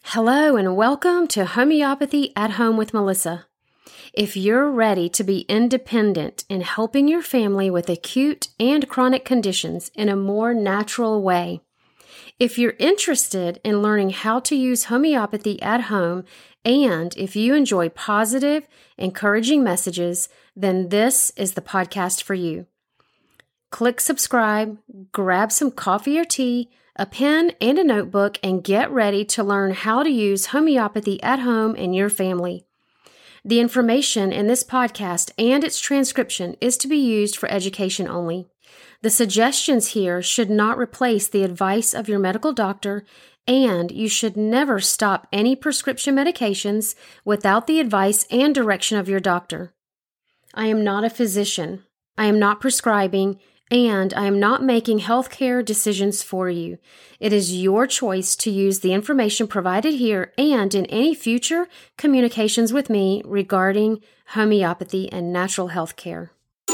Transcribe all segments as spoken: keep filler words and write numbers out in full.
Hello and welcome to Homeopathy at Home with Melissa. If you're ready to be independent in helping your family with acute and chronic conditions in a more natural way, if you're interested in learning how to use homeopathy at home, and if you enjoy positive, encouraging messages, then this is the podcast for you. Click subscribe, grab some coffee or tea, a pen and a notebook, and get ready to learn how to use homeopathy at home in your family. The information in this podcast and its transcription is to be used for education only. The suggestions here should not replace the advice of your medical doctor, and you should never stop any prescription medications without the advice and direction of your doctor. I am not a physician. I am not prescribing, and I am not making healthcare decisions for you. It is your choice to use the information provided here and in any future communications with me regarding homeopathy and natural health care.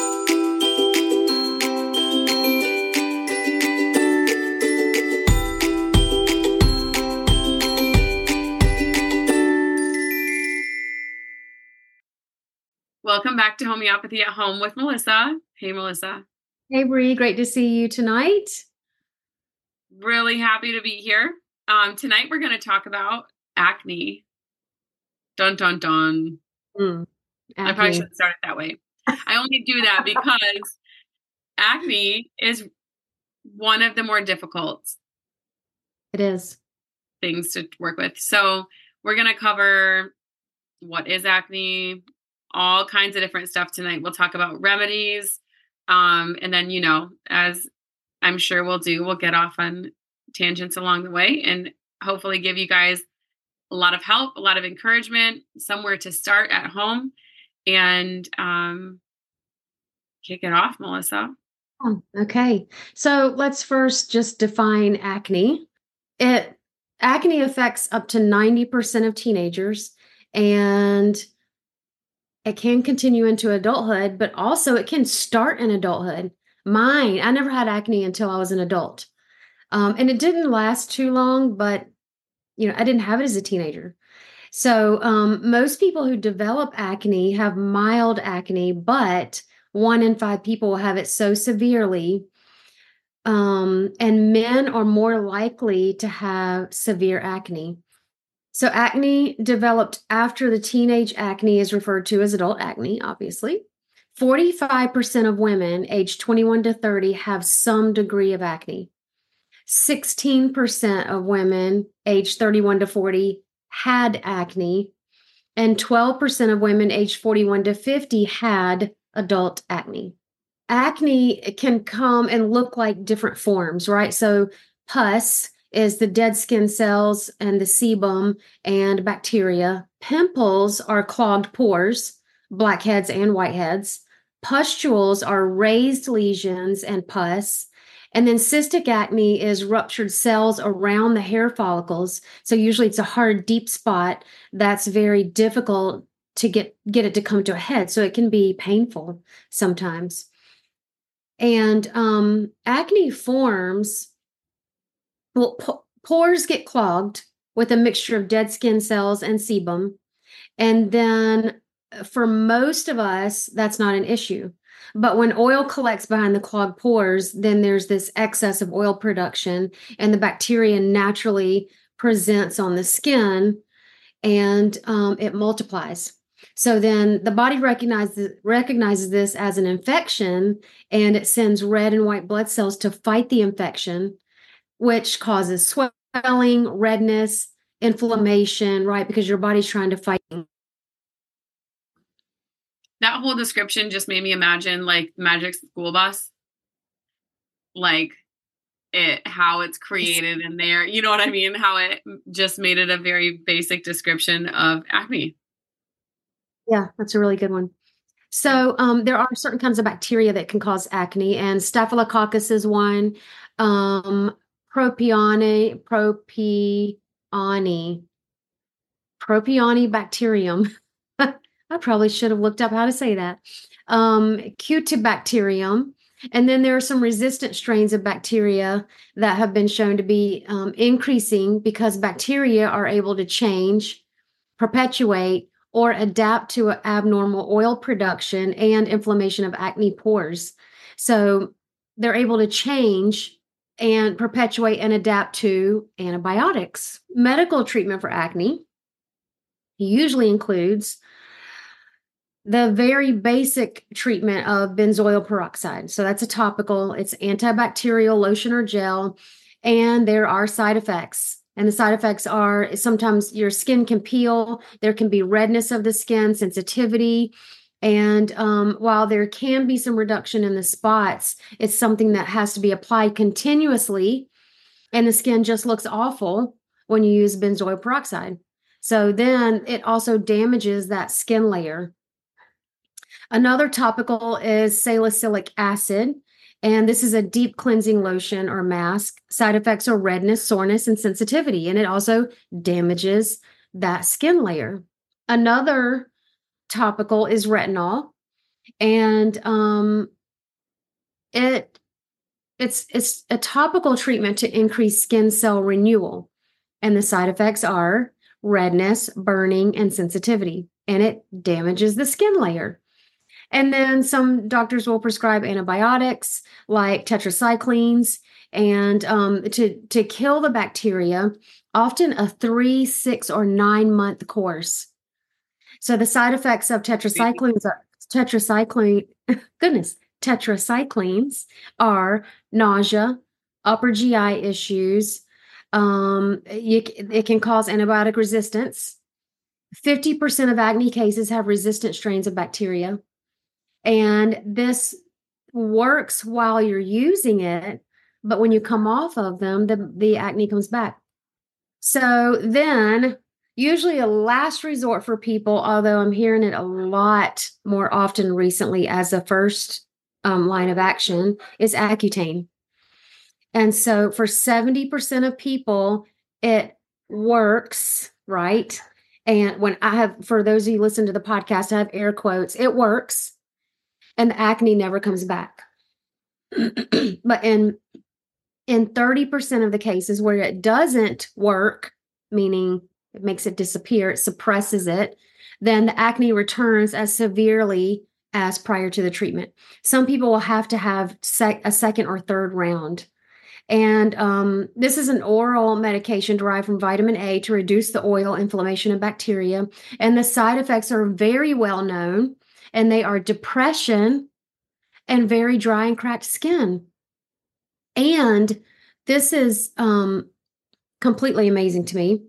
Welcome back to Homeopathy at Home with Melissa. Hey, Melissa. Hey, Bree. Great to see you tonight. Really happy to be here. Um, tonight we're going to talk about acne. Dun, dun, dun. Mm, I probably shouldn't start it that way. I only do that because acne is one of the more difficult It is. things to work with. So we're going to cover what is acne, all kinds of different stuff tonight. We'll talk about remedies. Um, and then, you know, as I'm sure we'll do, we'll get off on tangents along the way and hopefully give you guys a lot of help, a lot of encouragement, somewhere to start at home, and um, kick it off, Melissa. Oh, okay. So let's first just define acne. It acne affects up to ninety percent of teenagers, and it can continue into adulthood, but also it can start in adulthood. Mine, I never had acne until I was an adult. Um, and it didn't last too long, but, you know, I didn't have it as a teenager. So um, most people who develop acne have mild acne, but one in five people will have it so severely. Um, and men are more likely to have severe acne. So acne developed after the teenage acne is referred to as adult acne, obviously. forty-five percent of women aged twenty-one to thirty have some degree of acne. sixteen percent of women aged thirty-one to forty had acne, and twelve percent of women aged forty-one to fifty had adult acne. Acne can come and look like different forms, right? So pus is the dead skin cells and the sebum and bacteria. Pimples are clogged pores, blackheads and whiteheads. Pustules are raised lesions and pus. And then cystic acne is ruptured cells around the hair follicles. So usually it's a hard, deep spot that's very difficult to get, get it to come to a head. So it can be painful sometimes. And um, acne forms, well, p- pores get clogged with a mixture of dead skin cells and sebum. And then for most of us, that's not an issue. But when oil collects behind the clogged pores, then there's this excess of oil production, and the bacteria naturally presents on the skin, and um, it multiplies. So then the body recognizes recognizes this as an infection, and it sends red and white blood cells to fight the infection, which causes swelling, redness, inflammation, right? Because your body's trying to fight. That whole description just made me imagine like Magic School Bus, like it, how it's created in there. You know what I mean? How it just made it a very basic description of acne. Yeah, that's a really good one. So um, there are certain kinds of bacteria that can cause acne, and Staphylococcus is one. Um, Propione, Propione, Propionibacterium. I probably should have looked up how to say that. Um, Cutibacterium And then there are some resistant strains of bacteria that have been shown to be um, increasing because bacteria are able to change, perpetuate, or adapt to abnormal oil production and inflammation of acne pores. So they're able to change and perpetuate and adapt to antibiotics. Medical treatment for acne usually includes the very basic treatment of benzoyl peroxide. So that's a topical, it's antibacterial lotion or gel, and there are side effects. And the side effects are sometimes your skin can peel, there can be redness of the skin, sensitivity. And um, while there can be some reduction in the spots, it's something that has to be applied continuously. And the skin just looks awful when you use benzoyl peroxide. So then it also damages that skin layer. Another topical is salicylic acid, and this is a deep cleansing lotion or mask. Side effects are redness, soreness, and sensitivity, and it also damages that skin layer. Another topical is retinol, and um, it it's it's a topical treatment to increase skin cell renewal, and the side effects are redness, burning, and sensitivity, and it damages the skin layer. And then some doctors will prescribe antibiotics like tetracyclines and um, to, to kill the bacteria, often a three, six, or nine month course. So the side effects of tetracyclines are tetracycline, goodness, tetracyclines are nausea, upper G I issues. Um, you, it can cause antibiotic resistance. fifty percent of acne cases have resistant strains of bacteria. And this works while you're using it, but when you come off of them, the, the acne comes back. So then, usually a last resort for people, although I'm hearing it a lot more often recently as a first um, line of action, is Accutane. And so for seventy percent of people, it works, right? And when I have, for those of you who listen to the podcast, I have air quotes, it works. And the acne never comes back. But in in thirty percent of the cases where it doesn't work, meaning it makes it disappear, it suppresses it, then the acne returns as severely as prior to the treatment. Some people will have to have sec- a second or third round. And um, this is an oral medication derived from vitamin A to reduce the oil, inflammation, and bacteria. And the side effects are very well known. And they are depression and very dry and cracked skin. And this is um, completely amazing to me.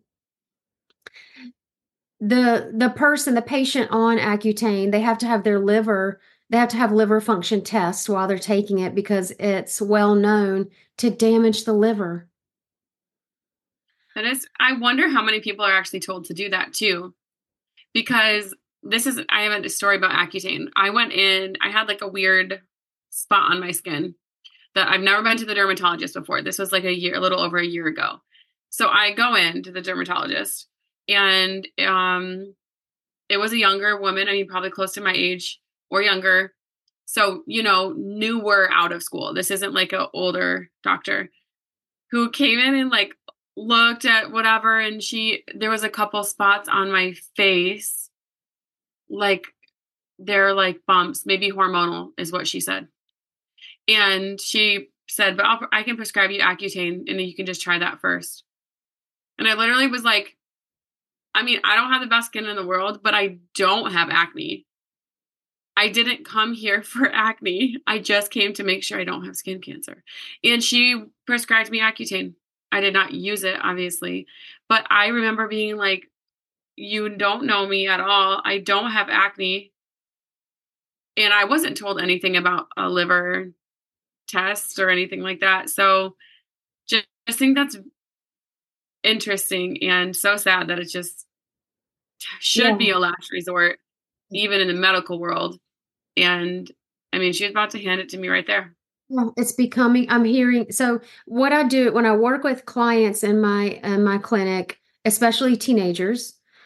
The, the person, the patient on Accutane, they have to have their liver, they have to have liver function tests while they're taking it because it's well known to damage the liver. That is, I wonder how many people are actually told to do that too. Because this is, I have a story about Accutane. I went in, I had like a weird spot on my skin that I've never been to the dermatologist before. This was like a year, a little over a year ago. So I go in to the dermatologist and um, it was a younger woman. I mean, probably close to my age or younger. So, you know, newer out of school. This isn't like an older doctor who came in and like looked at whatever. And she, there was a couple spots on my face. Like they're like bumps, maybe hormonal is what she said. And she said, but I'll, I can prescribe you Accutane and you can just try that first. And I literally was like, I mean, I don't have the best skin in the world, but I don't have acne. I didn't come here for acne. I just came to make sure I don't have skin cancer. And she prescribed me Accutane. I did not use it, obviously. But I remember being like, you don't know me at all. I don't have acne. And I wasn't told anything about a liver test or anything like that. So just, just think that's interesting and so sad that it just should yeah. be a last resort, even in the medical world. And I mean, she was about to hand it to me right there. Yeah, it's becoming, I'm hearing, so what I do when I work with clients in my, in my clinic, especially teenagers,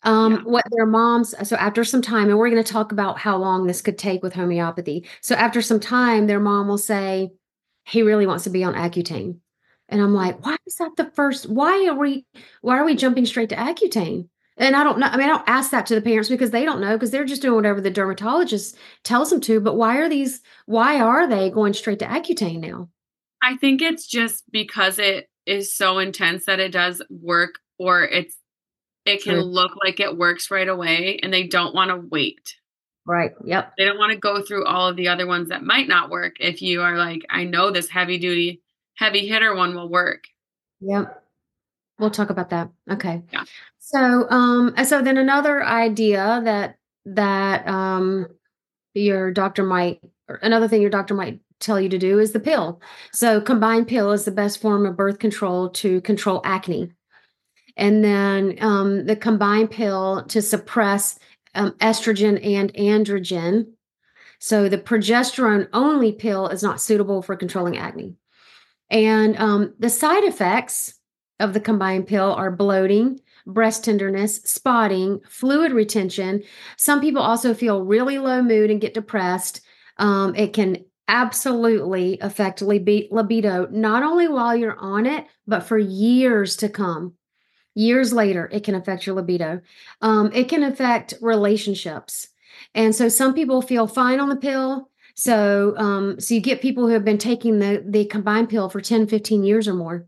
Um, Yeah. what their moms, so after some time, and we're going to talk about how long this could take with homeopathy. So after some time, their mom will say, he really wants to be on Accutane. And I'm like, why is that the first? Why are we, why are we jumping straight to Accutane? And I don't know. I mean, I don't ask that to the parents because they don't know because they're just doing whatever the dermatologist tells them to. But why are these, why are they going straight to Accutane now? I think it's just because it is so intense that it does work, or it's it can True. look like it works right away and they don't want to wait. Right. Yep. They don't want to go through all of the other ones that might not work if you are like, I know this heavy duty, heavy hitter one will work. Yep. We'll talk about that. Okay. Yeah. So, um, and so then another idea that that um your doctor might, or another thing your doctor might tell you to do is the pill. So, combined pill is the best form of birth control to control acne. And then um, the combined pill to suppress um, estrogen and androgen. So, the progesterone only pill is not suitable for controlling acne. And um, the side effects of the combined pill are bloating, breast tenderness, spotting, fluid retention. Some people also feel really low mood and get depressed. Um, it can absolutely affect libido, not only while you're on it, but for years to come. Years later, it can affect your libido. Um, it can affect relationships. And so some people feel fine on the pill. So, um, so you get people who have been taking the, the combined pill for ten, fifteen years or more.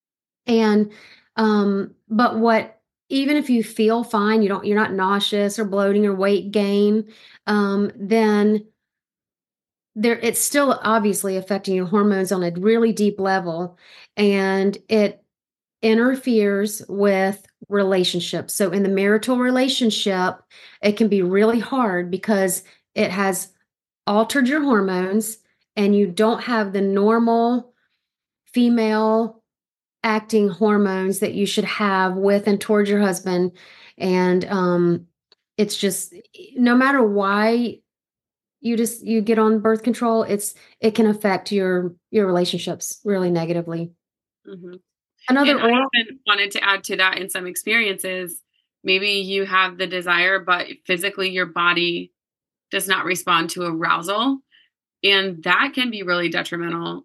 And, um, but what, even if you feel fine, you don't, you're not nauseous or bloating or weight gain, um, then there, it's still obviously affecting your hormones on a really deep level. And it interferes with relationships. So in the marital relationship, it can be really hard because it has altered your hormones and you don't have the normal female acting hormones that you should have with and towards your husband. And um it's just no matter why you just you get on birth control, it's it can affect your your relationships really negatively. Mm-hmm. Another And I oral. even wanted to add to that in some experiences, maybe you have the desire, but physically your body does not respond to arousal. And that can be really detrimental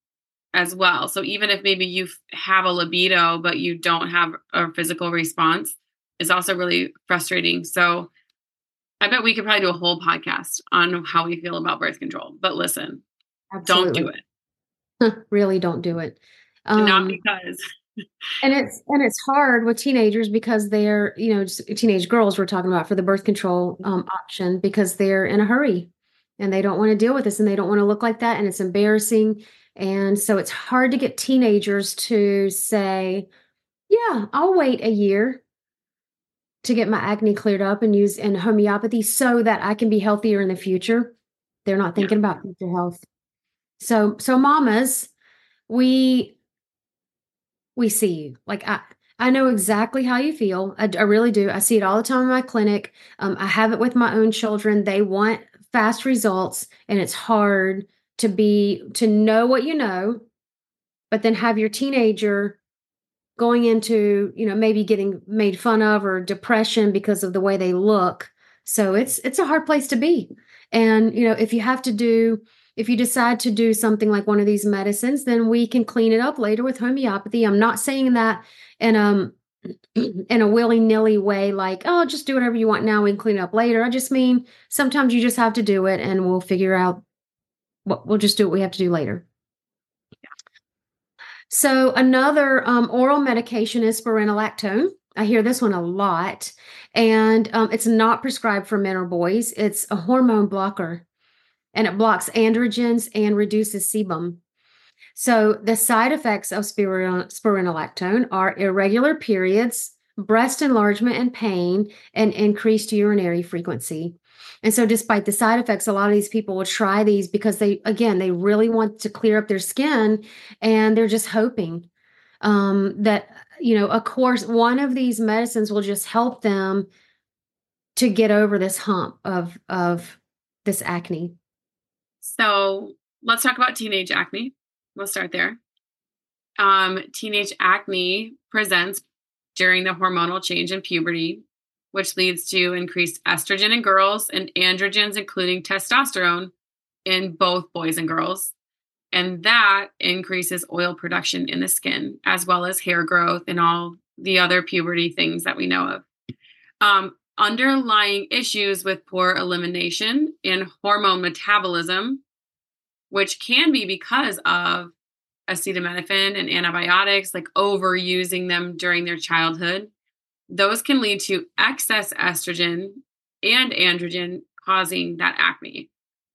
as well. So even if maybe you have a libido, but you don't have a physical response, is also really frustrating. So I bet we could probably do a whole podcast on how we feel about birth control. But listen, don't do Absolutely. it. Really don't do it. Not Um, because. and it's and it's hard with teenagers because they're, you know, just teenage girls we're talking about for the birth control um, option because they're in a hurry and they don't want to deal with this and they don't want to look like that and it's embarrassing. And so it's hard to get teenagers to say, yeah, I'll wait a year to get my acne cleared up and use in homeopathy so that I can be healthier in the future. They're not Yeah. thinking about future health. So so mamas, we we see you. Like I, I know exactly how you feel. I, I really do. I see it all the time in my clinic. Um, I have it with my own children. They want fast results, and it's hard to be to know what you know, but then have your teenager going into, you know, maybe getting made fun of or depression because of the way they look. So it's it's a hard place to be. And, you know, if you have to do if you decide to do something like one of these medicines, then we can clean it up later with homeopathy. I'm not saying that in um in a willy-nilly way, like, oh, just do whatever you want now, we can clean it up later. I just mean sometimes you just have to do it and we'll figure out what we'll just do what we have to do later. So another um, oral medication is spironolactone. I hear this one a lot, and um, it's not prescribed for men or boys. It's a hormone blocker, and it blocks androgens and reduces sebum. So the side effects of spiron- spironolactone are irregular periods, breast enlargement and pain, and increased urinary frequency. And so despite the side effects, a lot of these people will try these because they, again, they really want to clear up their skin and they're just hoping um, that, you know, of course, one of these medicines will just help them to get over this hump of, of this acne. So let's talk about teenage acne. We'll start there. Um, teenage acne presents during the hormonal change in puberty. which leads to increased estrogen in girls and androgens, including testosterone, in both boys and girls. And that increases oil production in the skin, as well as hair growth and all the other puberty things that we know of. Um, underlying issues with poor elimination and hormone metabolism, which can be because of acetaminophen and antibiotics, like overusing them during their childhood. Those can lead to excess estrogen and androgen, causing that acne.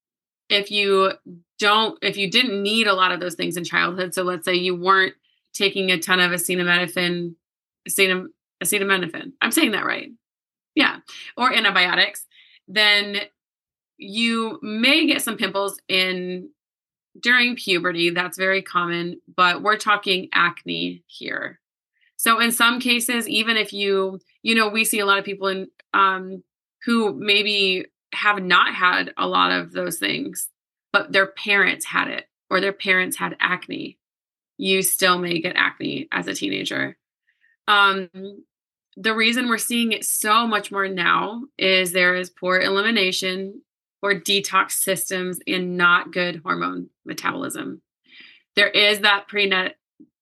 If you don't, if you didn't need a lot of those things in childhood, so let's say you weren't taking a ton of acetaminophen, acetam, acetaminophen, I'm saying that right. Yeah. Or antibiotics, then you may get some pimples in during puberty. That's very common, but we're talking acne here. So in some cases, even if you, you know, we see a lot of people in, um, who maybe have not had a lot of those things, but their parents had it, or their parents had acne. You still may get acne as a teenager. Um, the reason we're seeing it so much more now is there is poor elimination or detox systems and not good hormone metabolism. There is that pre-net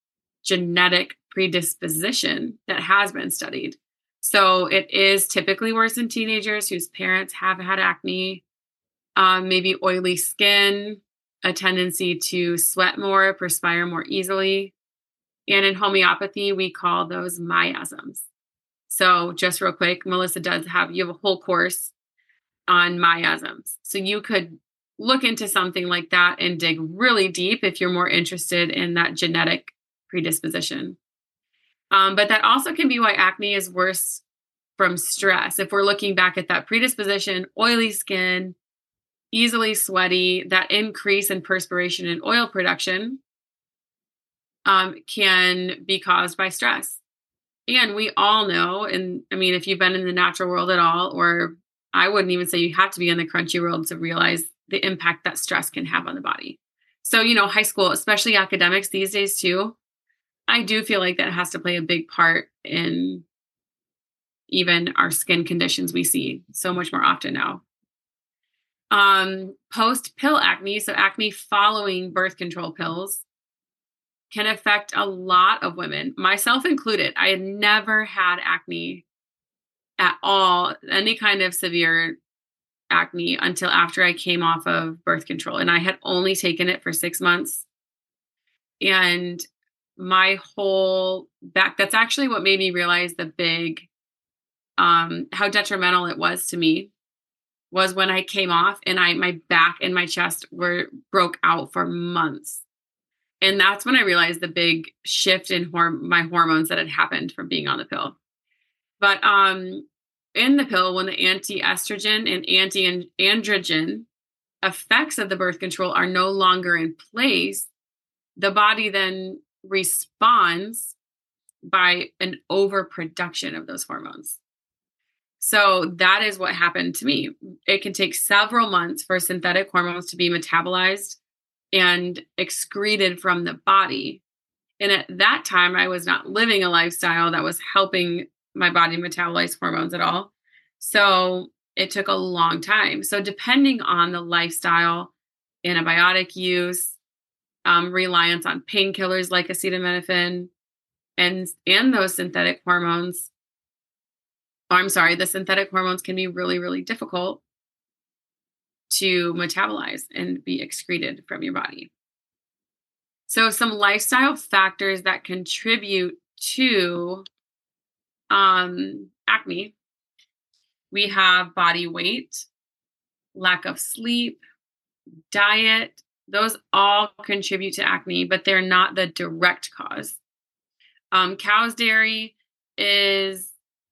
genetic predisposition that has been studied. So it is typically worse in teenagers whose parents have had acne, um, maybe oily skin, a tendency to sweat more, perspire more easily. And in homeopathy, we call those miasms. So just real quick, Melissa does have, you have a whole course on miasms. So you could look into something like that and dig really deep if you're more interested in that genetic predisposition. Um, but that also can be why acne is worse from stress. If we're looking back at that predisposition, oily skin, easily sweaty, that increase in perspiration and oil production um, can be caused by stress. And we all know, and I mean, if you've been in the natural world at all, or I wouldn't even say you have to be in the crunchy world to realize the impact that stress can have on the body. So, you know, high school, especially academics these days too, I do feel like that has to play a big part in even our skin conditions we see so much more often now. Um, post-pill acne, so acne following birth control pills, can affect a lot of women, myself included. I had never had acne at all, any kind of severe acne, until after I came off of birth control. And I had only taken it for six months. And my whole back, that's actually what made me realize the big, um, how detrimental it was to me, was when I came off and I, my back and my chest were broke out for months. And that's when I realized the big shift in horm- my hormones that had happened from being on the pill. But um, in the pill, when the anti-estrogen and anti-androgen effects of the birth control are no longer in place, the body then responds by an overproduction of those hormones. So that is what happened to me. It can take several months for synthetic hormones to be metabolized and excreted from the body. And at that time, I was not living a lifestyle that was helping my body metabolize hormones at all. So it took a long time. So depending on the lifestyle, antibiotic use, um, reliance on painkillers like acetaminophen, and, and those synthetic hormones, oh, I'm sorry, the synthetic hormones can be really, really difficult to metabolize and be excreted from your body. So some lifestyle factors that contribute to um, acne, we have body weight, lack of sleep, diet. Those all contribute to acne, but they're not the direct cause. Um, cow's dairy is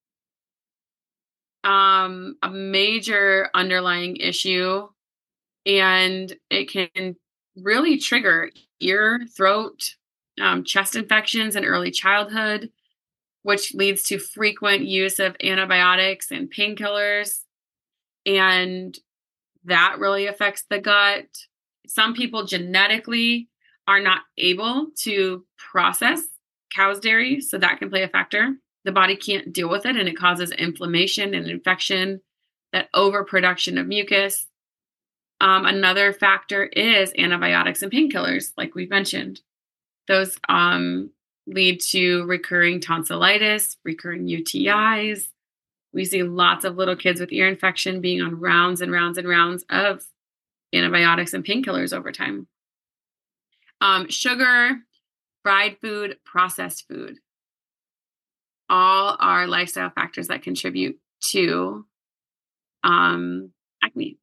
um, a major underlying issue, and it can really trigger ear, throat, um, chest infections in early childhood, which leads to frequent use of antibiotics and painkillers. And that really affects the gut. Some people genetically are not able to process cow's dairy, so that can play a factor. The body can't deal with it, and it causes inflammation and infection, that overproduction of mucus. Um, another factor is antibiotics and painkillers, like we've mentioned. Those um, lead to recurring tonsillitis, recurring U T Is. We see lots of little kids with ear infection being on rounds and rounds and rounds of antibiotics and painkillers over time. Um, sugar, fried food, processed food, all are lifestyle factors that contribute to um, acne.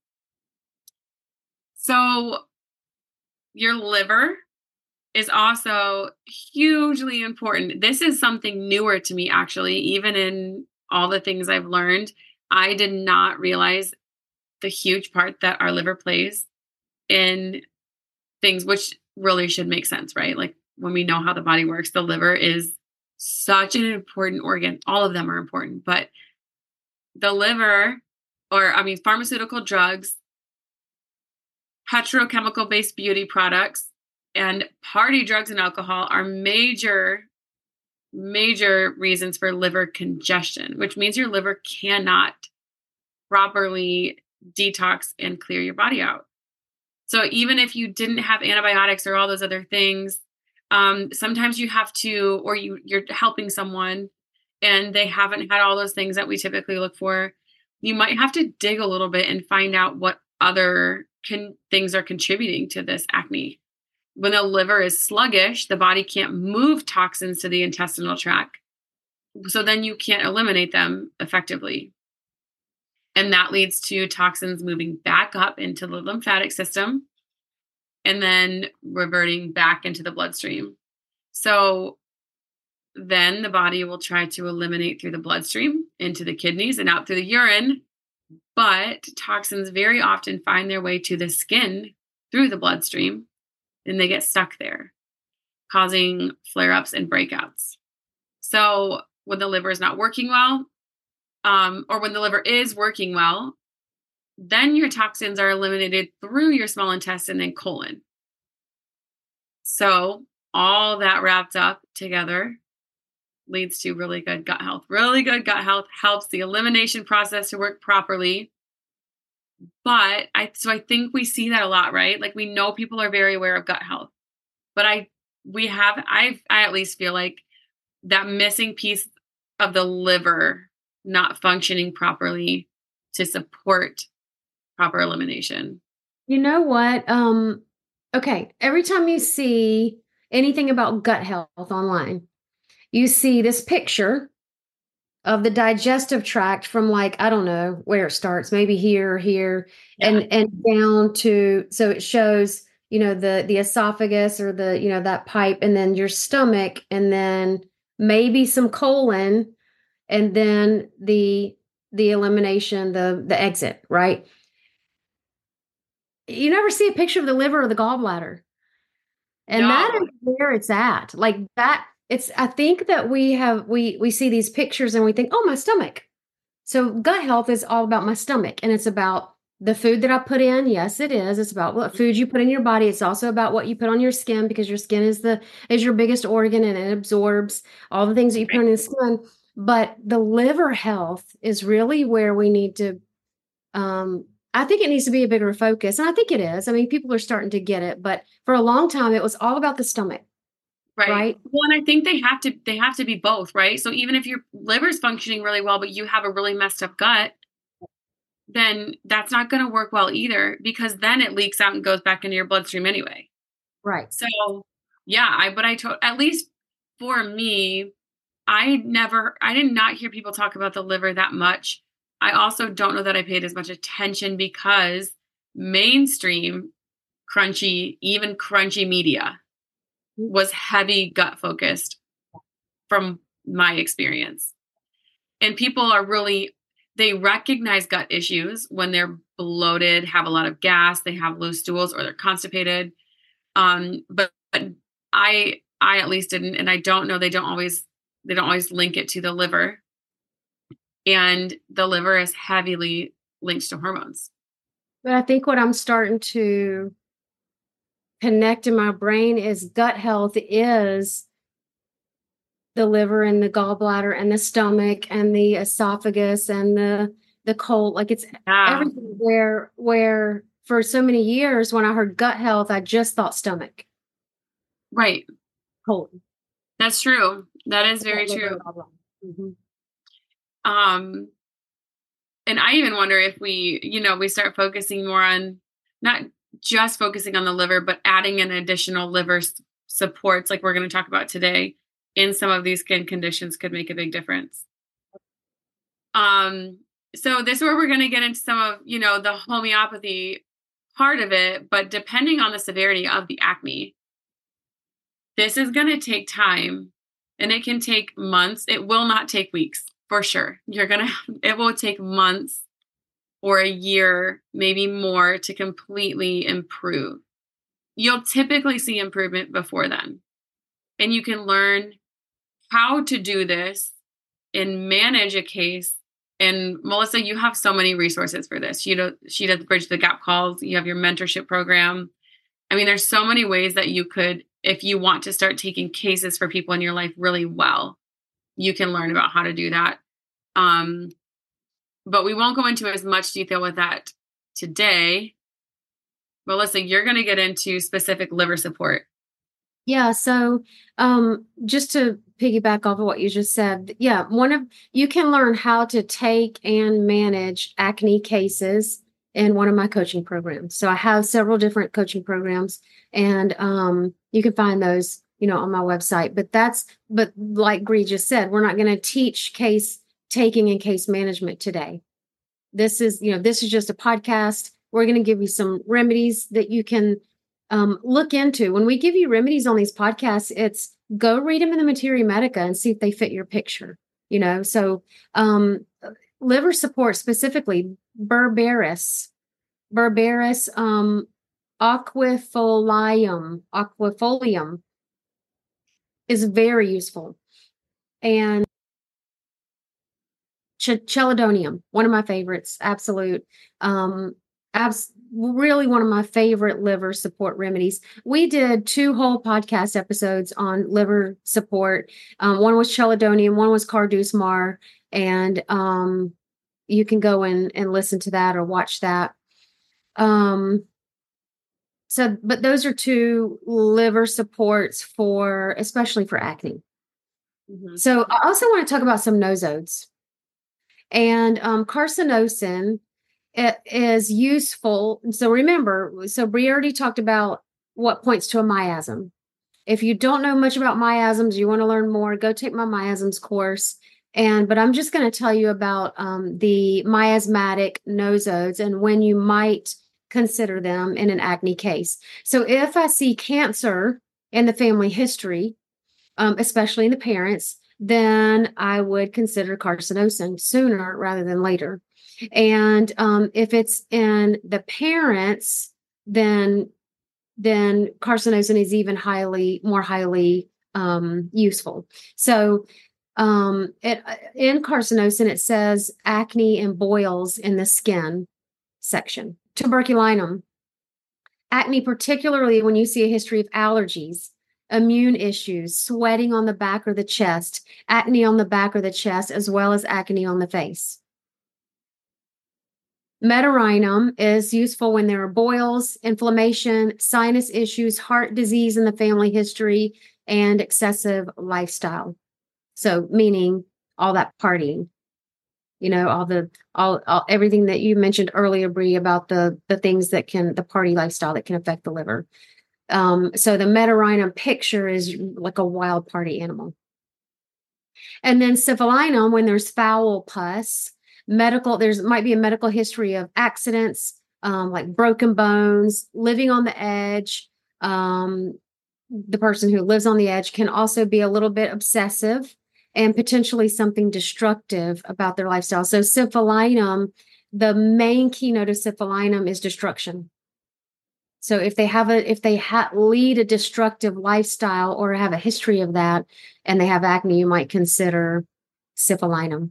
So your liver is also hugely important. This is something newer to me, actually. Even in all the things I've learned, I did not realize the huge part that our liver plays in things, which really should make sense, right? Like when we know how the body works, the liver is such an important organ. All of them are important, but the liver, or I mean, pharmaceutical drugs, petrochemical based beauty products, and party drugs and alcohol are major, major reasons for liver congestion, which means your liver cannot properly detox and clear your body out. So even if you didn't have antibiotics or all those other things, um, sometimes you have to, or you, you're helping someone and they haven't had all those things that we typically look for. You might have to dig a little bit and find out what other can, things are contributing to this acne. When the liver is sluggish, the body can't move toxins to the intestinal tract. So then you can't eliminate them effectively. And that leads to toxins moving back up into the lymphatic system and then reverting back into the bloodstream. So then the body will try to eliminate through the bloodstream into the kidneys and out through the urine. But toxins very often find their way to the skin through the bloodstream, and they get stuck there, causing flare-ups and breakouts. So when the liver is not working well, um, or when the liver is working well, then your toxins are eliminated through your small intestine and colon. So all that wrapped up together leads to really good gut health. Really good gut health helps the elimination process to work properly. But I, so I think we see that a lot, right? Like we know people are very aware of gut health, but I, we have, I, I at least feel like that missing piece of the liver not functioning properly to support proper elimination. You know what? Um, okay. Every time you see anything about gut health online, you see this picture of the digestive tract from like, I don't know where it starts, maybe here or here, yeah. and, and down to, so it shows, you know, the, the esophagus or the, you know, that pipe, and then your stomach, and then maybe some colon, and then the, the elimination, the, the exit, right? You never see a picture of the liver or the gallbladder. And no. That is where it's at. Like that, it's, I think that we have, we, we see these pictures and we think, oh, my stomach. So gut health is all about my stomach, and it's about the food that I put in. Yes, it is. It's about what food you put in your body. It's also about what you put on your skin, because your skin is the, is your biggest organ, and it absorbs all the things that you put in the skin. But the liver health is really where we need to, um, I think it needs to be a bigger focus. And I think it is. I mean, people are starting to get it, but for a long time, it was all about the stomach. Right. Right. Well, and I think they have to, they have to be both, right? So even if your liver's functioning really well, but you have a really messed up gut, then that's not going to work well either, because then it leaks out and goes back into your bloodstream anyway. Right. So yeah, I, but I told, at least for me, I never, I did not hear people talk about the liver that much. I also don't know that I paid as much attention because mainstream crunchy, even crunchy media was heavy gut focused from my experience. And people are really, they recognize gut issues when they're bloated, have a lot of gas, they have loose stools, or they're constipated. Um, but, but I, I at least didn't, and I don't know, they don't always, they don't always link it to the liver. And the liver is heavily linked to hormones. But I think what I'm starting to connect in my brain is gut health is the liver and the gallbladder and the stomach and the esophagus and the the colon. Like it's Yeah. everything where where for so many years when I heard gut health, I just thought stomach, Right. colon. That's true. That is very Liver true. and gallbladder. Mhm. Um, and I even wonder if we, you know, we start focusing more on not just focusing on the liver, but adding in additional liver s- supports, like we're going to talk about today, in some of these skin conditions could make a big difference. Um, so this is where we're going to get into some of, you know, the homeopathy part of it, but depending on the severity of the acne, this is going to take time and it can take months. It will not take weeks for sure. You're going to, it will take months or a year, maybe more to completely improve. You'll typically see improvement before then. And you can learn how to do this and manage a case. And Melissa, you have so many resources for this. You know, she does Bridge the Gap calls. You have your mentorship program. I mean, there's so many ways that you could, if you want to start taking cases for people in your life really well, you can learn about how to do that. Um, but we won't go into as much detail with that today. Melissa, you're going to get into specific liver support. Yeah, so um, just to piggyback off of what you just said, yeah, one of you can learn how to take and manage acne cases in one of my coaching programs. So I have several different coaching programs, and um, you can find those, you know, on my website. But that's, but like Bree just said, we're not going to teach case taking and case management today. This is, you know, this is just a podcast. We're going to give you some remedies that you can um, look into. When we give you remedies on these podcasts, it's go read them in the Materia Medica and see if they fit your picture. You know, so um, liver support specifically, berberis, berberis um, aquifolium, aquifolium is very useful. And Ch- chelidonium, one of my favorites, absolute. Um, abs- really one of my favorite liver support remedies. We did two whole podcast episodes on liver support. Um, one was chelidonium, one was carduce mar, and um, you can go in and listen to that or watch that. Um, so, but those are two liver supports for, especially for acne. Mm-hmm. So, I also want to talk about some nosodes. And um, carcinosin it is useful. So remember, so Bree already talked about what points to a miasm. If you don't know much about miasms, you want to learn more, go take my miasms course. And but I'm just going to tell you about um, the miasmatic nosodes and when you might consider them in an acne case. So if I see cancer in the family history, um, especially in the parents, then I would consider carcinosin sooner rather than later. And um, if it's in the parents, then then carcinosin is even highly more highly um, useful. So um, it, in carcinosin, it says acne and boils in the skin section. Tuberculinum, acne, particularly when you see a history of allergies, immune issues, sweating on the back or the chest, acne on the back or the chest, as well as acne on the face. Metaurinum is useful when there are boils, inflammation, sinus issues, heart disease in the family history, and excessive lifestyle. So, meaning all that partying, you know, all the all, all everything that you mentioned earlier, Bree, about the the things that can the party lifestyle that can affect the liver. Um, so the Metaurinum picture is like a wild party animal. And then syphilinum, when there's foul pus, medical, there's might be a medical history of accidents, um, like broken bones, living on the edge. Um, the person who lives on the edge can also be a little bit obsessive and potentially something destructive about their lifestyle. So syphilinum, the main keynote of syphilinum is destruction. So if they have a if they ha- lead a destructive lifestyle or have a history of that, and they have acne, you might consider syphilinum.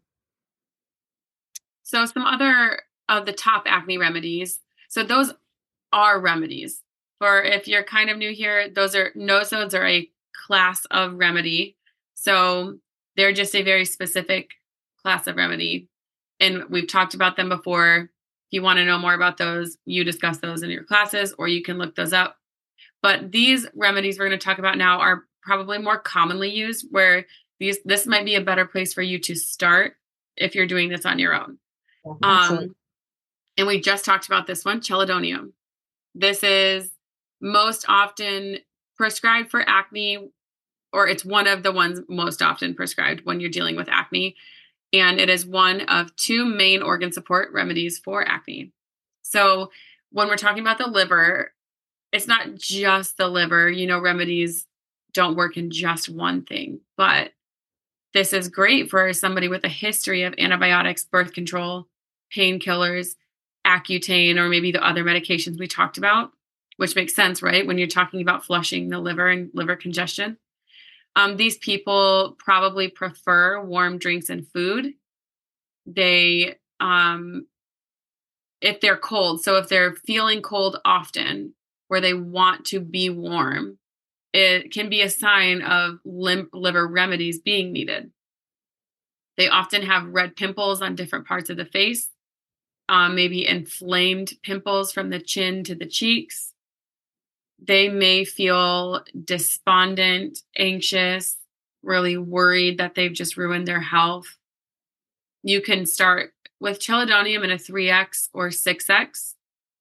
So some other of the top acne remedies. So those are remedies. For if you're kind of new here, those are nosodes are a class of remedy. So they're just a very specific class of remedy. And we've talked about them before. If you want to know more about those, you discuss those in your classes, or you can look those up. But these remedies we're going to talk about now are probably more commonly used, where these this might be a better place for you to start if you're doing this on your own. Yeah, um, and we just talked about this one, chelidonium. This is most often prescribed for acne, or it's one of the ones most often prescribed when you're dealing with acne. And it is one of two main organ support remedies for acne. So when we're talking about the liver, it's not just the liver. You know, remedies don't work in just one thing, but this is great for somebody with a history of antibiotics, birth control, painkillers, Accutane, or maybe the other medications we talked about, which makes sense, right? When you're talking about flushing the liver and liver congestion. Um, these people probably prefer warm drinks and food. They, um, if they're cold, so if they're feeling cold often, where they want to be warm, it can be a sign of lim- liver remedies being needed. They often have red pimples on different parts of the face, um, maybe inflamed pimples from the chin to the cheeks. They may feel despondent, anxious, really worried that they've just ruined their health. You can start with chelidonium in a three X or six X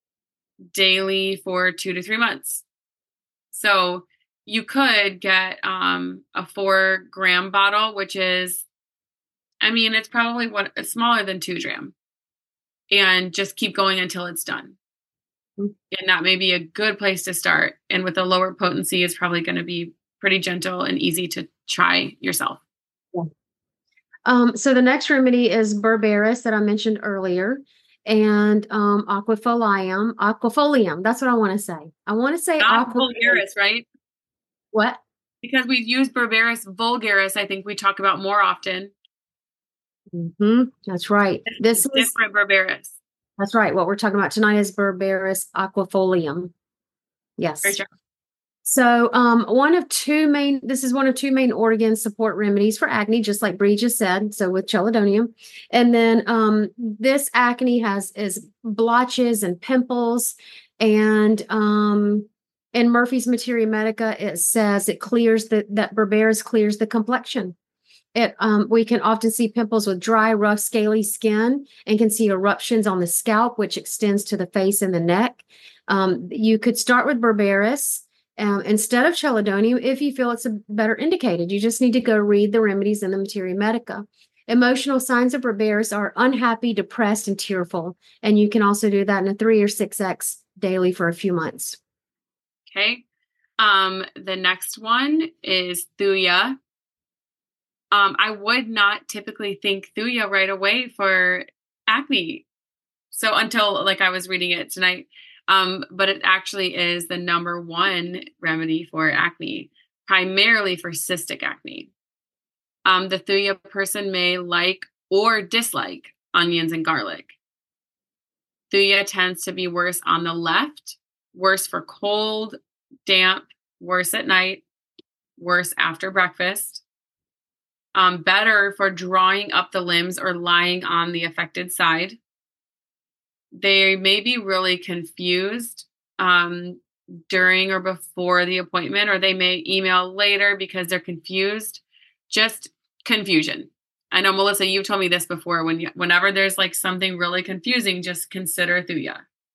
daily for two to three months. So you could get um, a four gram bottle, which is, I mean, it's probably what it's smaller than two gram, and just keep going until it's done. Mm-hmm. And that may be a good place to start. And with a lower potency, it's probably going to be pretty gentle and easy to try yourself. Yeah. Um, so the next remedy is berberis that I mentioned earlier, and um, aquifolium. Aquifolium. That's what I want to say. I want to say Not vulgaris, right? What? Because we use berberis vulgaris. I think we talk about more often. Mm-hmm. That's right. This, this is different berberis. That's right. What we're talking about tonight is berberis aquifolium. Yes. Great job. So um, one of two main, this is one of two main organ support remedies for acne, just like Bree just said. So with chelidonium. And then um, this acne has is blotches and pimples. And um, in Murphy's Materia Medica, it says it clears the, that berberis clears the complexion. It, um, we can often see pimples with dry, rough, scaly skin, and can see eruptions on the scalp, which extends to the face and the neck. Um, you could start with berberis um, instead of chelidonium if you feel it's a better indicated. You just need to go read the remedies in the Materia Medica. Emotional signs of berberis are unhappy, depressed, and tearful. And you can also do that in a three or six X daily for a few months. Okay. Um, the next one is Thuya. Um, I would not typically think Thuya right away for acne. So until like I was reading it tonight, um, but it actually is the number one remedy for acne, primarily for cystic acne. Um, the Thuya person may like or dislike onions and garlic. Thuya tends to be worse on the left, worse for cold, damp, worse at night, worse after breakfast. Um, better for drawing up the limbs or lying on the affected side. They may be really confused um, during or before the appointment, or they may email later because they're confused. Just confusion. I know, Melissa, you've told me this before. When you, whenever there's like something really confusing, just consider Thuya.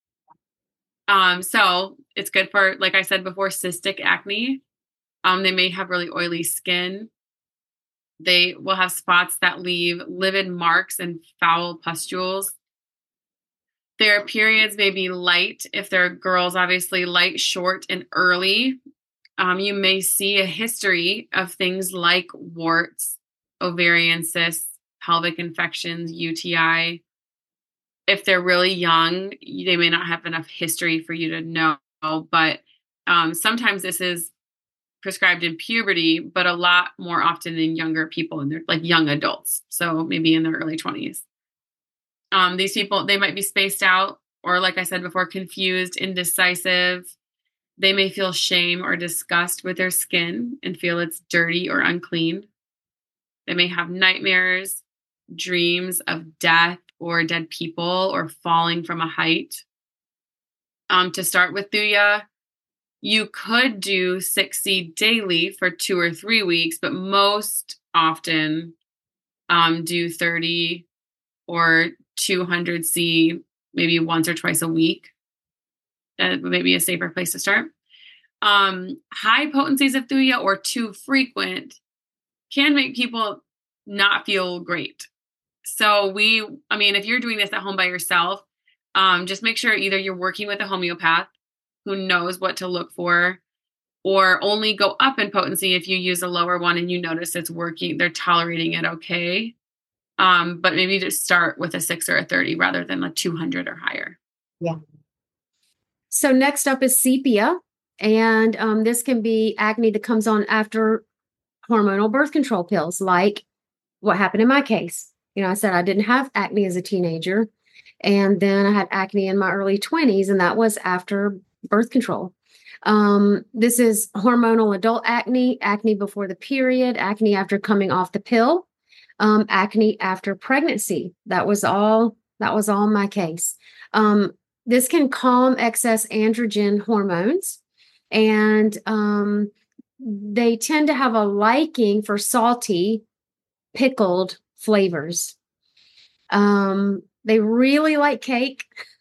Um, so it's good for, like I said before, cystic acne. Um, they may have really oily skin. They will have spots that leave livid marks and foul pustules. Their periods may be light. If they're girls, obviously light, short, and early. Um, you may see a history of things like warts, ovarian cysts, pelvic infections, U T I. If they're really young, they may not have enough history for you to know. But um, sometimes this is prescribed in puberty, but a lot more often in younger people, and they're like young adults. So maybe in their early twenties. Um, these people, they might be spaced out, or like I said before, confused, indecisive. They may feel shame or disgust with their skin and feel it's dirty or unclean. They may have nightmares, dreams of death or dead people or falling from a height. Um, to start with Thuya, you could do six C daily for two or three weeks, but most often um, do thirty or two hundred C maybe once or twice a week. That may be a safer place to start. Um, high potencies of Thuya or too frequent can make people not feel great. So we, I mean, if you're doing this at home by yourself, um, just make sure either you're working with a homeopath who knows what to look for, or only go up in potency if you use a lower one and you notice it's working, they're tolerating it okay. Um, but maybe just start with a six or a thirty rather than a two hundred or higher. Yeah. So next up is sepia. And um, this can be acne that comes on after hormonal birth control pills, like what happened in my case. You know, I said I didn't have acne as a teenager. And then I had acne in my early twenties, and that was after birth control. Um, this is hormonal adult acne, acne before the period, acne after coming off the pill, um, acne after pregnancy. That was all, that was all my case. Um, this can calm excess androgen hormones, and um, they tend to have a liking for salty, pickled flavors. Um, they really like cake,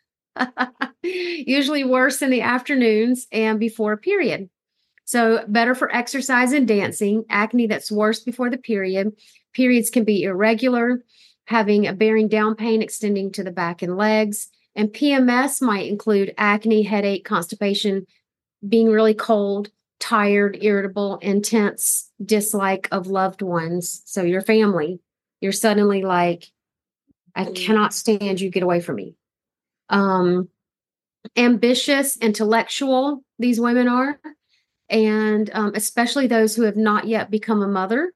usually worse in the afternoons and before a period. So better for exercise and dancing. Acne that's worse before the period. Periods can be irregular, having a bearing down pain extending to the back and legs. And P M S might include acne, headache, constipation, being really cold, tired, irritable, intense dislike of loved ones. So your family, you're suddenly like, I cannot stand you, get away from me. Um, ambitious, intellectual, these women are, and um, especially those who have not yet become a mother.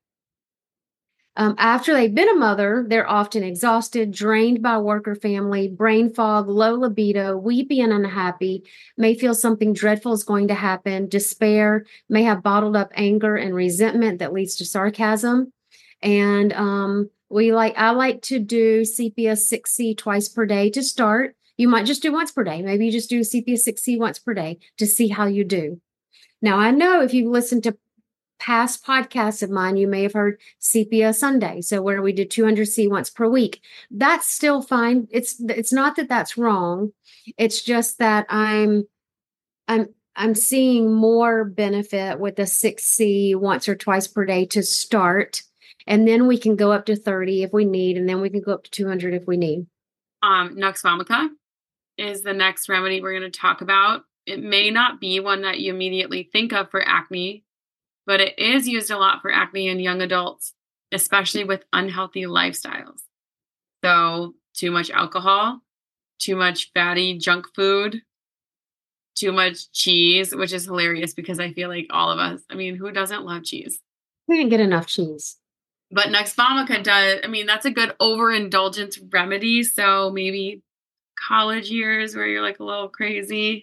Um, after they've been a mother, they're often exhausted, drained by work or family, brain fog, low libido, weepy and unhappy, may feel something dreadful is going to happen, despair, may have bottled up anger and resentment that leads to sarcasm. And um, we like, I like to do sepia six C twice per day to start. You might just do once per day. Maybe you just do sepia six C once per day to see how you do. Now, I know if you listen to past podcasts of mine, you may have heard sepia Sunday. So where we did two hundred C once per week. That's still fine. It's it's not that that's wrong. It's just that I'm I'm I'm seeing more benefit with the six C once or twice per day to start. And then we can go up to thirty if we need, and then we can go up to two hundred if we need. Um, Nux vomica is the next remedy we're going to talk about. It may not be one that you immediately think of for acne, but it is used a lot for acne in young adults, especially with unhealthy lifestyles. So too much alcohol, too much fatty junk food, too much cheese, which is hilarious because I feel like all of us, I mean, who doesn't love cheese? We didn't get enough cheese. But Nux vomica does, I mean, that's a good overindulgence remedy. So maybe college years where you're like a little crazy.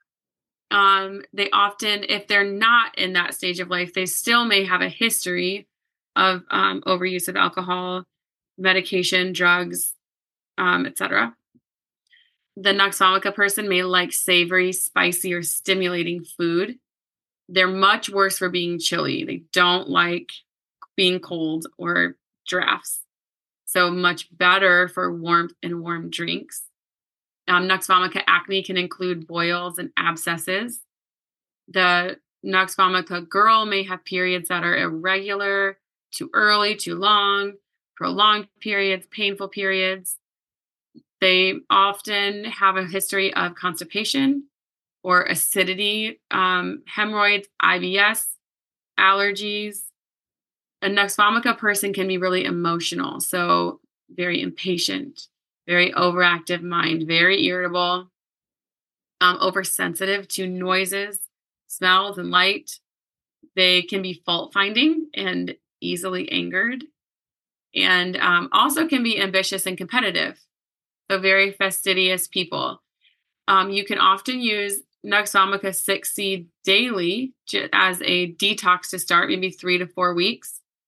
Um, they often, if they're not in that stage of life, they still may have a history of um, overuse of alcohol, medication, drugs, um, et cetera. The Nux vomica person may like savory, spicy, or stimulating food. They're much worse for being chilly. They don't like being cold or drafts. So much better for warmth and warm drinks. Um, Nux vomica acne can include boils and abscesses. The Nux vomica girl may have periods that are irregular, too early, too long, prolonged periods, painful periods. They often have a history of constipation or acidity, um, hemorrhoids, I B S, allergies. A Nux vomica person can be really emotional, so very impatient, very overactive mind, very irritable, um, oversensitive to noises, smells, and light. They can be fault finding and easily angered, and um, also can be ambitious and competitive. So very fastidious people. Um, you can often use Nux vomica six C daily as a detox to start, maybe three to four weeks.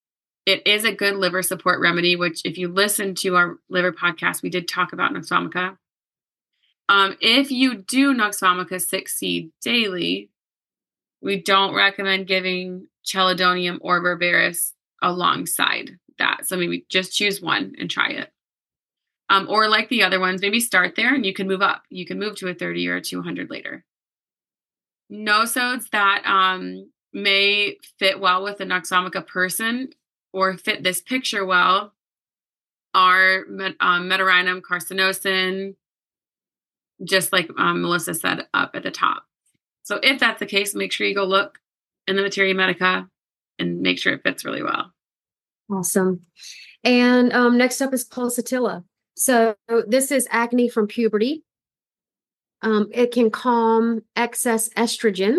It is a good liver support remedy, which if you listen to our liver podcast, we did talk about Nux vomica. Um, if you do Nux vomica six C daily, we don't recommend giving chelidonium or berberis alongside that. So maybe just choose one and try it. Um, or like the other ones, maybe start there and you can move up. You can move to a thirty or a two hundred later. No-sodes that um, may fit well with a Nux vomica person or fit this picture well are um, Metarhinum carcinosum, just like um, Melissa said up at the top. So if that's the case, make sure you go look in the Materia Medica and make sure it fits really well. Awesome. And um, next up is pulsatilla. So this is acne from puberty. Um, it can calm excess estrogen.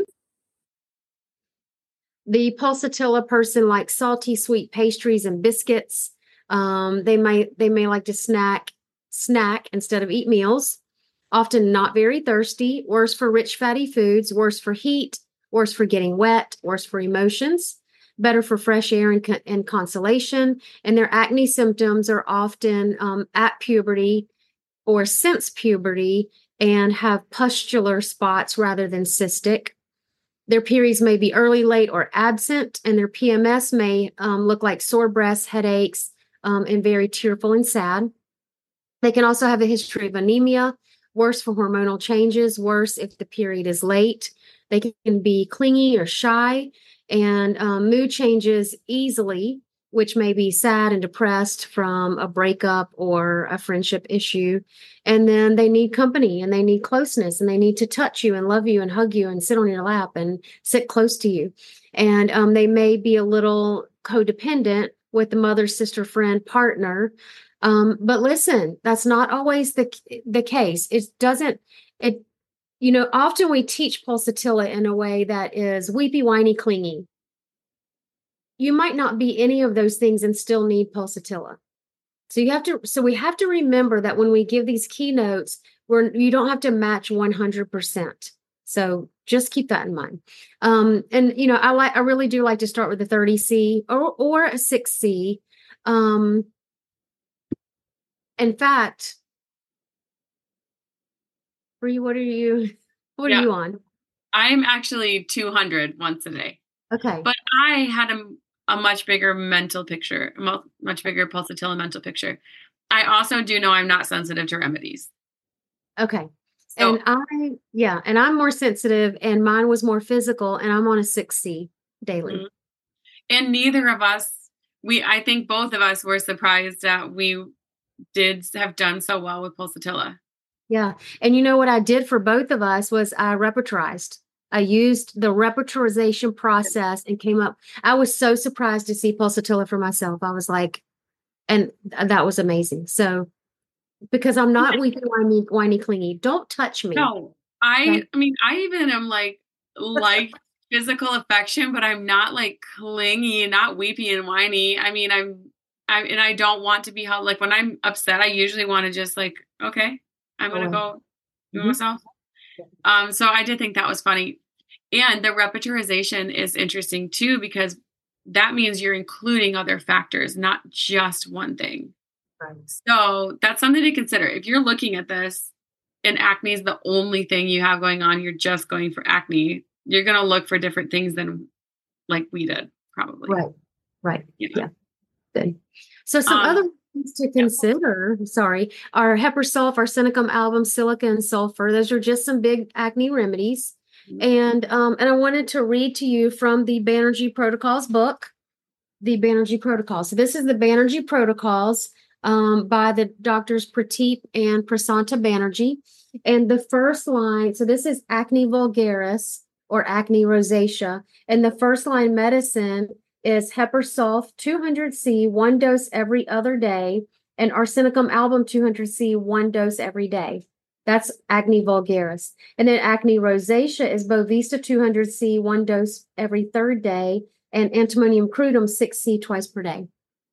The pulsatilla person likes salty, sweet pastries and biscuits. Um, they might they may like to snack snack instead of eat meals. Often not very thirsty. Worse for rich fatty foods. Worse for heat. Worse for getting wet. Worse for emotions. Better for fresh air and, and consolation. And their acne symptoms are often um, at puberty or since puberty and have pustular spots rather than cystic. Their periods may be early, late, or absent, and their P M S may um, look like sore breasts, headaches, um, and very tearful and sad. They can also have a history of anemia, worse for hormonal changes, worse if the period is late. They can be clingy or shy, and um, mood changes easily, which may be sad and depressed from a breakup or a friendship issue. And then they need company and they need closeness and they need to touch you and love you and hug you and sit on your lap and sit close to you. And um, they may be a little codependent with the mother, sister, friend, partner. Um, but listen, that's not always the, the case. It doesn't, it, you know, often we teach pulsatilla in a way that is weepy, whiny, clingy. You might not be any of those things and still need pulsatilla. So you have to, so we have to remember that when we give these keynotes, we're, you don't have to match one hundred percent. So just keep that in mind. Um, and, you know, I like, I really do like to start with a thirty C or, or a six C. Um, in fact, Bree, what are you, what yeah. are you on? I'm actually two hundred once a day. Okay. But I had a, a much bigger mental picture, a much bigger pulsatilla mental picture. I also do know I'm not sensitive to remedies. Okay. So, and I, yeah, and I'm more sensitive and mine was more physical and I'm on a six C daily. Mm-hmm. And neither of us, we, I think both of us were surprised that we did have done so well with pulsatilla. Yeah. And you know what I did for both of us was I repertorized. I used the repertorization process and came up. I was so surprised to see pulsatilla for myself. I was like, and that was amazing. So, because I'm not weepy, whiny, whiny, clingy. Don't touch me. No, I, okay? I mean, I even am like, like physical affection, but I'm not like clingy and not weepy and whiny. I mean, I'm, I and I don't want to be held. Like when I'm upset, I usually want to just like, okay, I'm gonna oh, go do mm-hmm. myself. Um, so I did think that was funny. And the repertorization is interesting too, because that means you're including other factors, not just one thing. Right. So that's something to consider. If you're looking at this and acne is the only thing you have going on, you're just going for acne, you're going to look for different things than like we did, probably. Right. Right. You know? Yeah. Good. So some um, other things to consider, yeah. sorry, are Hepasulf, Arsenicum album, silica, and sulfur. Those are just some big acne remedies. Mm-hmm. And um, and I wanted to read to you from the Banerjee Protocols book, the Banerjee Protocols. So this is the Banerjee Protocols um, by the doctors Prateep and Prasanta Banerjee. And the first line, so this is acne vulgaris or acne rosacea. And the first line medicine is Hepasulf two hundred C, one dose every other day, and Arsenicum album two hundred C, one dose every day. That's acne vulgaris. And then acne rosacea is Bovista two hundred C, one dose every third day, and Antimonium crudum six C twice per day.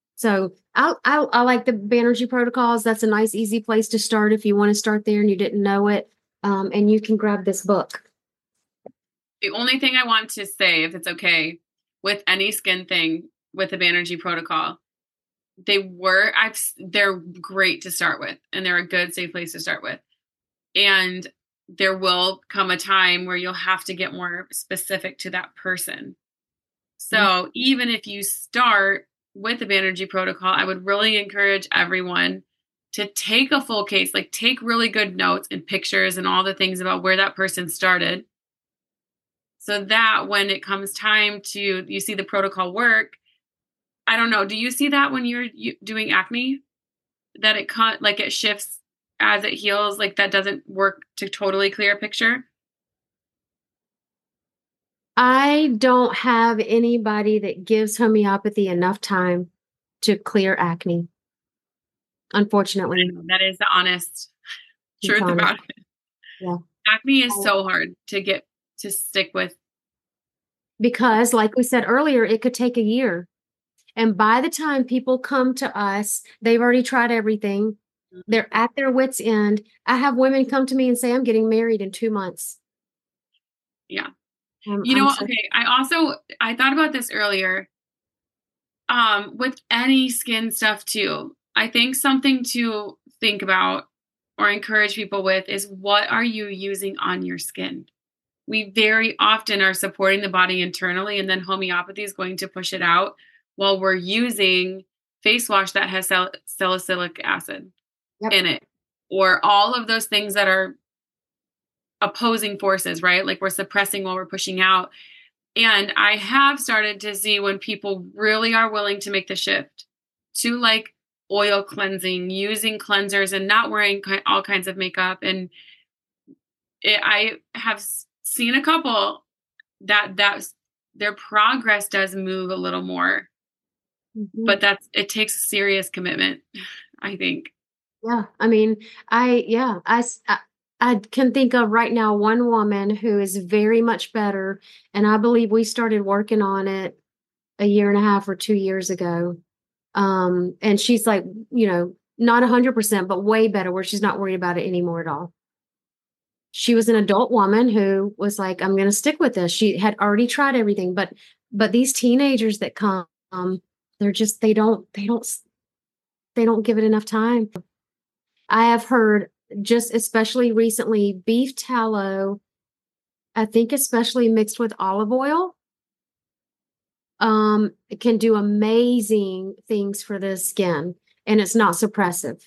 So I, I, I like the Banerjee Protocols. That's a nice, easy place to start if you want to start there and you didn't know it. Um, and you can grab this book. The only thing I want to say, if it's okay, with any skin thing, with the Banerjee protocol. They were, I've, they're great to start with, and they're a good, safe place to start with. And there will come a time where you'll have to get more specific to that person. So mm-hmm. even if you start with the Banerjee protocol, I would really encourage everyone to take a full case, like take really good notes and pictures and all the things about where that person started. So that when it comes time to, you see the protocol work, I don't know, do you see that when you're doing acne? That it cut, like it shifts as it heals, like that doesn't work to totally clear a picture? I don't have anybody that gives homeopathy enough time to clear acne. Unfortunately. That is the honest truth honest. about it. Yeah. Acne is so hard to get to stick with. Because like we said earlier, it could take a year. And by the time people come to us, they've already tried everything. Mm-hmm. They're at their wits' end. I have women come to me and say, I'm getting married in two months. Yeah. Um, you know, so- okay. I also, I thought about this earlier. Um, with any skin stuff too, I think something to think about or encourage people with is, what are you using on your skin? We very often are supporting the body internally, and then homeopathy is going to push it out while we're using face wash that has sal- salicylic acid yep. in it, or all of those things that are opposing forces, right? Like we're suppressing while we're pushing out. And I have started to see when people really are willing to make the shift to like oil cleansing, using cleansers, and not wearing all kinds of makeup. And it, I have seen a couple that that's their progress does move a little more, mm-hmm. but that's, it takes serious commitment, I think. Yeah. I mean, I, yeah, I, I I can think of right now one woman who is very much better. And I believe we started working on it a year and a half or two years ago. Um, and she's like, you know, not a hundred percent, but way better, where she's not worried about it anymore at all. She was an adult woman who was like, I'm going to stick with this. She had already tried everything, but, but these teenagers that come, um, they're just, they don't, they don't, they don't give it enough time. I have heard, just especially recently, beef tallow, I think especially mixed with olive oil, um, it can do amazing things for the skin, and it's not suppressive.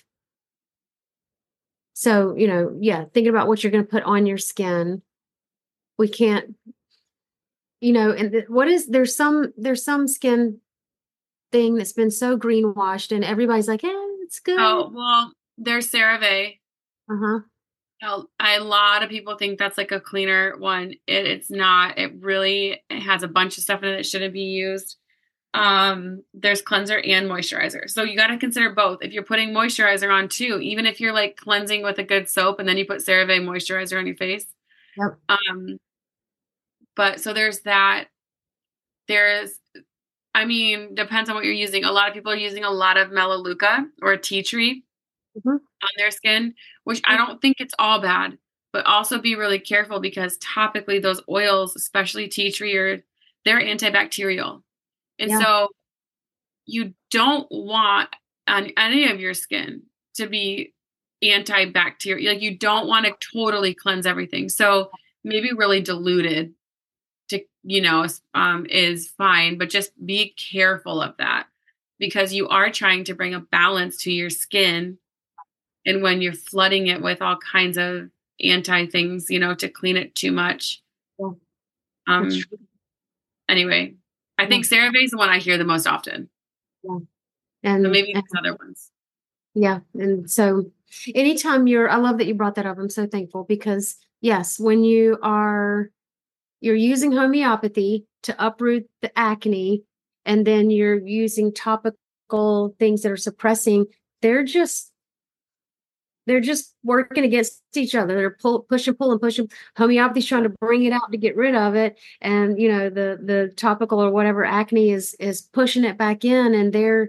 So, you know, yeah, thinking about what you're going to put on your skin, we can't, you know, and th- what is, there's some, there's some skin thing that's been so greenwashed, and everybody's like, eh, it's good. Oh, well, there's CeraVe. Uh-huh. A lot of people think that's like a cleaner one. It, it's not. It really it has a bunch of stuff in it that shouldn't be used. Um, there's cleanser and moisturizer. So you got to consider both. If you're putting moisturizer on too, even if you're like cleansing with a good soap and then you put CeraVe moisturizer on your face. Yep. Um, but so there's that. There's, I mean, depends on what you're using. A lot of people are using a lot of Melaleuca or tea tree. Mm-hmm. on their skin, which I don't think it's all bad, but also be really careful, because topically those oils, especially tea tree, are they're antibacterial. And yeah. so you don't want on any of your skin to be antibacterial. Like you don't want to totally cleanse everything. So maybe really diluted to, you know, um, is fine, but just be careful of that, because you are trying to bring a balance to your skin. And when you're flooding it with all kinds of anti things, you know, to clean it too much. Yeah. Um. Anyway, I yeah. think CeraVe is the one I hear the most often. Yeah. And so maybe and, there's other ones. Yeah. And so anytime you're, I love that you brought that up. I'm so thankful, because yes, when you are, you're using homeopathy to uproot the acne, and then you're using topical things that are suppressing, they're just, They're just working against each other. They're pull, push and pull and push. And homeopathy's trying to bring it out to get rid of it, and you know the the topical or whatever acne is is pushing it back in. And they're,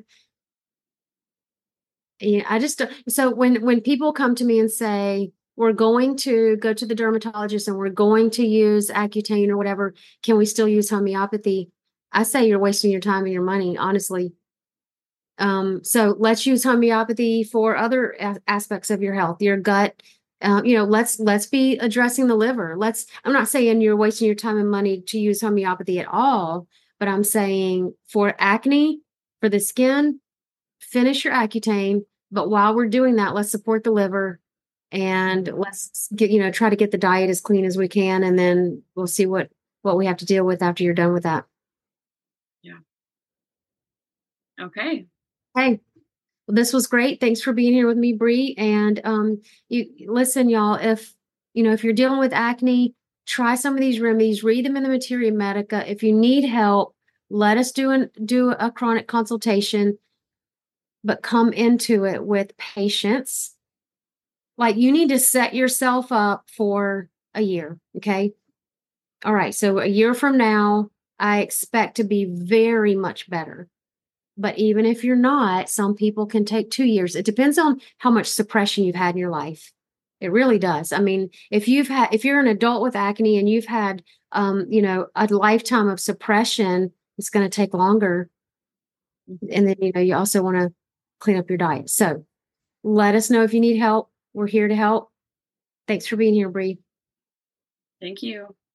yeah, I just so when when people come to me and say, we're going to go to the dermatologist and we're going to use Accutane or whatever, can we still use homeopathy? I say you're wasting your time and your money, honestly. Um, so let's use homeopathy for other a- aspects of your health, your gut. Uh, you know, let's let's be addressing the liver. Let's. I'm not saying you're wasting your time and money to use homeopathy at all, but I'm saying for acne, for the skin, finish your Accutane. But while we're doing that, let's support the liver, and let's get you know try to get the diet as clean as we can, and then we'll see what what we have to deal with after you're done with that. Yeah. Okay. Hey, well, this was great. Thanks for being here with me, Bree. And um, you listen, y'all. If you know if you're dealing with acne, try some of these remedies. Read them in the Materia Medica. If you need help, let us do an do a chronic consultation, but come into it with patience. Like you need to set yourself up for a year. Okay. All right. So a year from now, I expect to be very much better. But even if you're not, some people can take two years. It depends on how much suppression you've had in your life. It really does. I mean, if you've had, if you're an adult with acne and you've had, um, you know, a lifetime of suppression, it's going to take longer. And then, you know, you also want to clean up your diet. So let us know if you need help. We're here to help. Thanks for being here, Bree. Thank you.